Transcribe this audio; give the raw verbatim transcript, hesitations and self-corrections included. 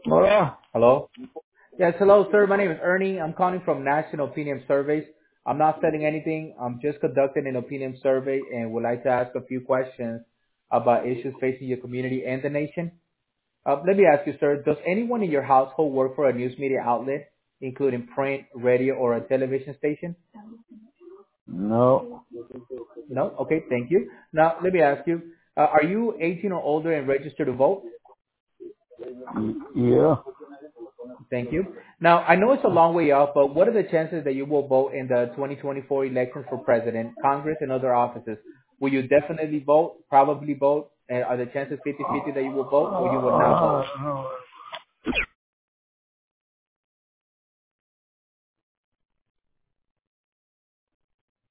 Hola. Hello? Yes, hello, sir. My name is Ernie. I'm calling from National Opinion Surveys. I'm not selling anything. I'm just conducting an opinion survey and would like to ask a few questions about issues facing your community and the nation. Uh, let me ask you, sir, does anyone in your household work for a news media outlet, including print, radio, or a television station? No. No? Okay, thank you. Now, let me ask you, uh, are you eighteen or older and registered to vote? Y- Yeah. Thank you. Now, I know it's a long way off, but what are the chances that you will vote in the twenty twenty-four elections for president, Congress, and other offices? Will you definitely vote, probably vote, and are the chances fifty-fifty that you will vote or you will not Uh, vote?